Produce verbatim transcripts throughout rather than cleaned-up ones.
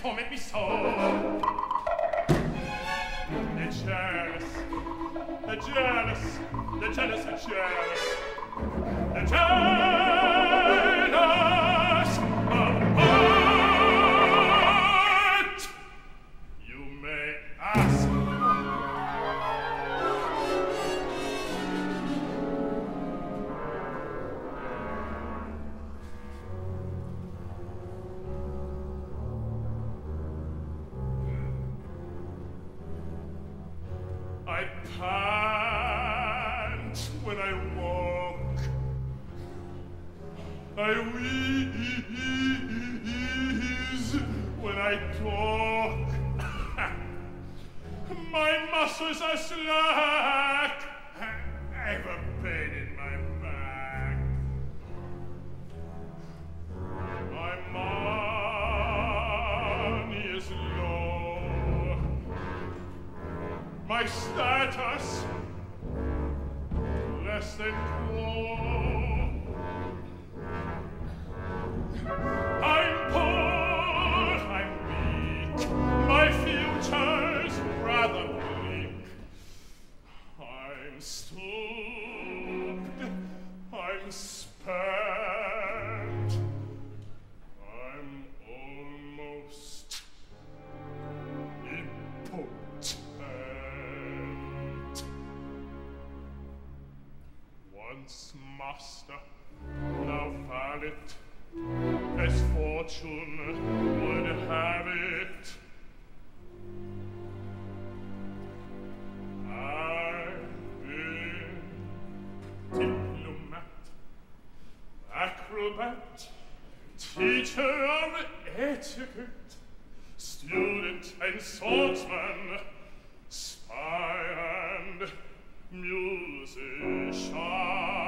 torment me so. They're jealous, they're jealous, they're jealous, they're jealous. They're jealous of what? You may ask. I pant when I walk, I wheeze when I talk. My muscles are slack, I've a pain in my back. My money is low, my status less than poor. I'm poor, I'm weak, my future's rather bleak. I'm stooped, I'm spent, I'm almost impotent. Once master, now valet, as fortune would have it. I've been diplomat, acrobat, teacher of etiquette, student and swordsman, spy and musician.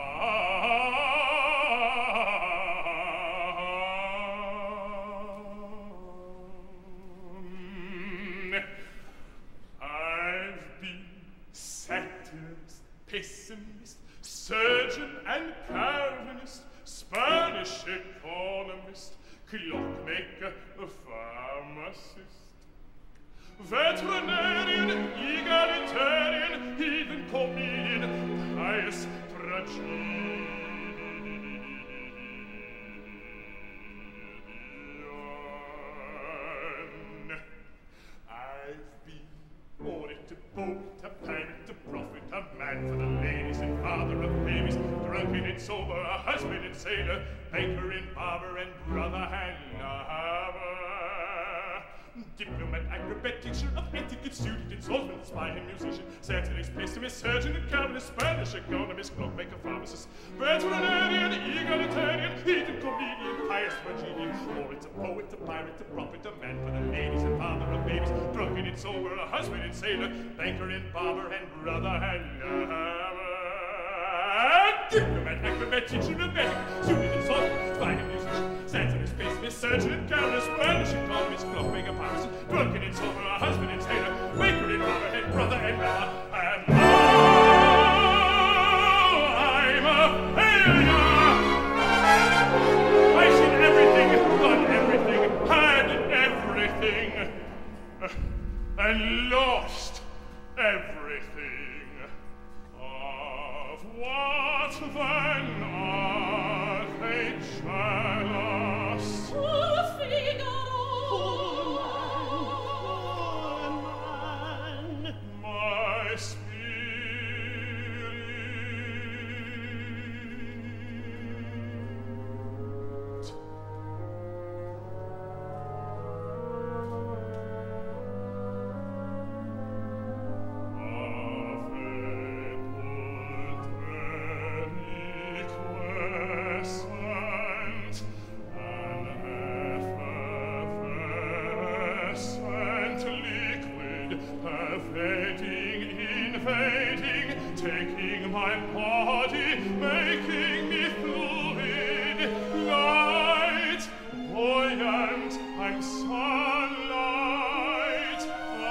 I've been satirist, pessimist, surgeon and Calvinist, Spanish economist, clockmaker, pharmacist, veterinarian, egalitarian, heathen comedian, pious tragedian. I've been orator, poet, a pirate, a prophet, a man for the ladies and father of babies, drunken and sober, a husband and sailor, banker and barber and brother and lover. Diplomat, acrobat, teacher of etiquette, student and swordsman, spy and musician, satirist, pessimist, surgeon and Calvinist, Spanish economist, clockmaker, pharmacist, veterinarian, egalitarian, heathen comedian, pious tragedian, orator, poet, a pirate, a prophet, a man for the ladies and father of babies, drunken and sober, a husband and sailor, banker and barber and brother and lover. Diplomat, acrobat, teacher of etiquette, student and swordsman, spy and musician, satirist, pessimist, surgeon and Calvinist, Spanish economist, clockmaker, pharmacist, drunken and sober, a husband and sailor, baker and barber and brother and lover. And now I'm a failure. I've seen everything, done everything, had everything, and lost everything. Of what then are they jealous? Poor Figaro! My spirit. Pervading, invading, taking my body, making me fluid, light, buoyant, I'm sunlight, a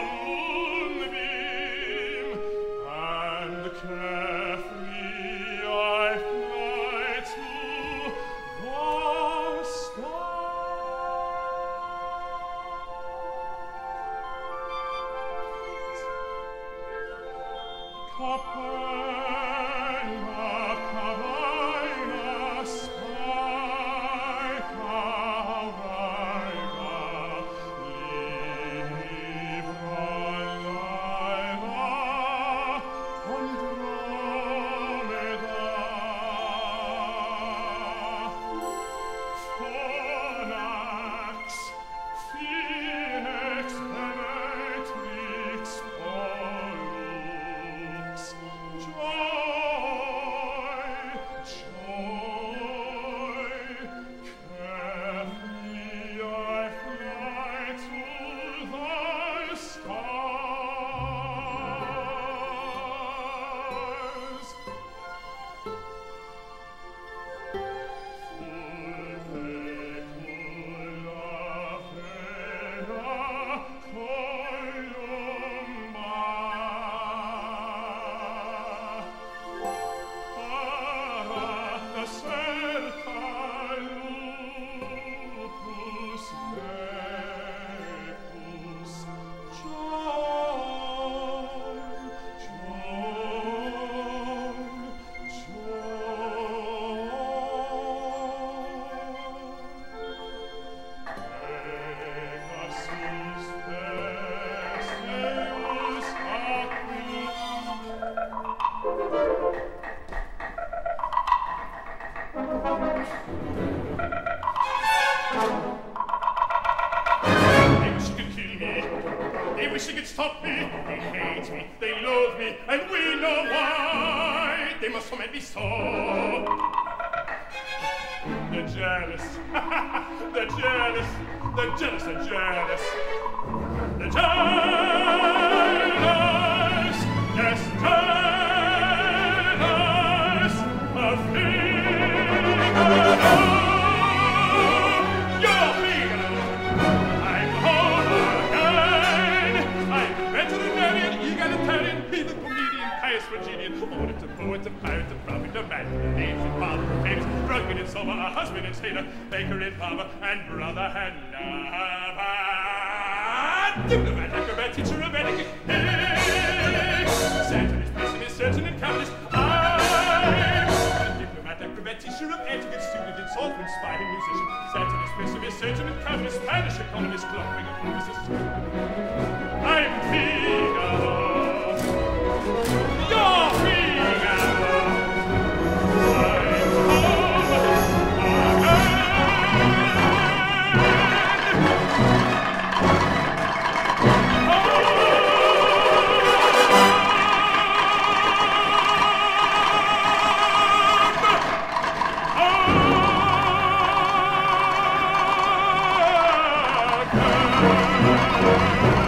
moonbeam, and carefree I fly to the stars. Thank you.